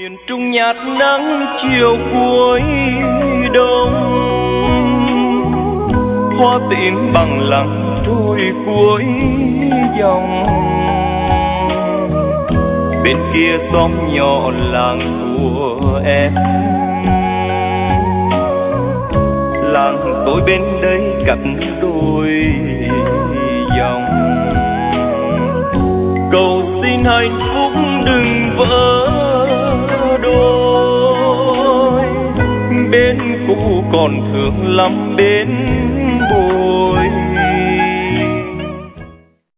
miền Trung nhạt nắng chiều cuối đông, hoa tím bằng lặng trôi cuối dòng. Bên kia xóm nhỏ làng của em, làng tôi bên đây cắt đôi dòng. Cầu xin hạnh phúc đừng vỡ đôi, bên cũ còn thương lắm bên